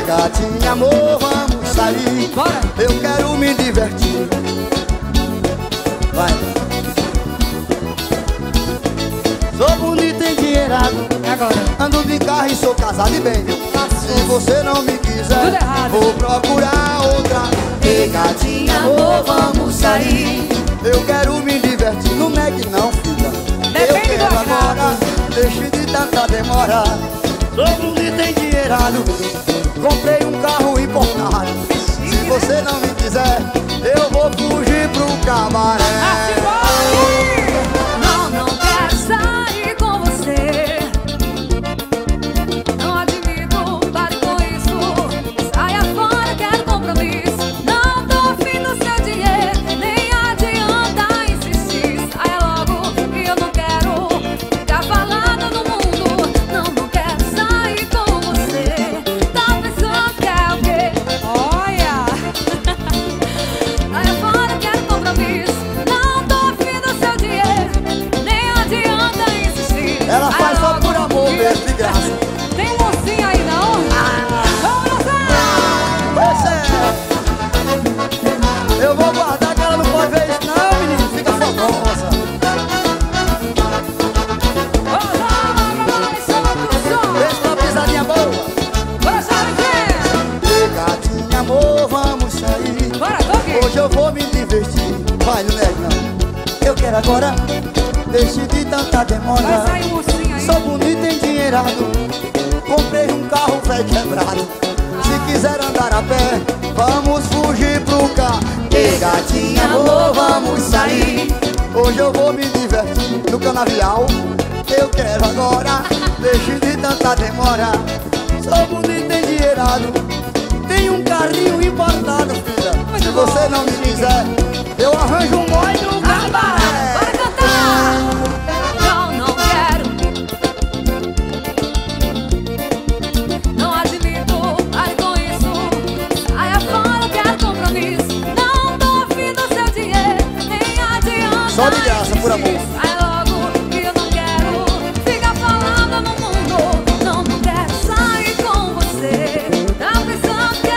Gatinha, amor, vamos sair. Bora. Eu quero me divertir. Vai. Sou bonito e endinheirado, Agora. ando de carro e sou casado e bem. Se você não me quiser, Tudo errado. vou procurar outra. Ei, gatinha, amor, vamos sair. Eu quero me divertir. Não negue não, filha. Eu Depende do quero agrado. agora. Deixe de tanta demora. Sou bonito e endinheirado, comprei um carro importado. Se você não me quiser, eu vou fugir pro cabaré. Não, não quero sair com você. Não admito, pare com isso. Saia fora, quero compromisso. Não tô afim do seu dinheiro, nem adianta insistir. Saia logo, que eu não quero ficar falando no mundo. Não, não quero sair com você. Tá pensando que é o quê? Olha. Saia fora, quero compromisso. Não tô afim do seu dinheiro, nem adianta insistir. Ela Saia faz só logo, por amor que mesmo, de graça. Tem mocinha aí não? Vamos dançar. Você, eu vou guardar que ela não pode ver isso não, menino. Fica famosa. Deixa uma pisadinha boa. Bora, Jorge. Ei, gatinha, amor, vamos sair. Bora, toque. Hoje eu vou me divertir. Vai, não negue não. Eu quero agora. Deixe de tanta demora. Vai sair mocinha aí. Sou bonito e endinheirado, comprei um carro velho quebrado. Se quiser andar a pé, vamos fugir pro carro. Ei, gatinha, amor, vamos sair. Hoje eu vou me divertir no canavial. Eu quero agora, deixe de tanta demora. Sou bonito e endinheirado, tenho um carrinho importado, filha. Se você não me quiser, eu arranjo um mói no cabaré. Bora cantar! Não, não quero. Não admito, pare com isso. Saia fora, quero compromisso. Não tô afim do seu dinheiro, nem adianta. Só de graça, por amor. Sai logo, que eu não quero ficar falando no mundo. Não, não quero sair com você. Tá pensando que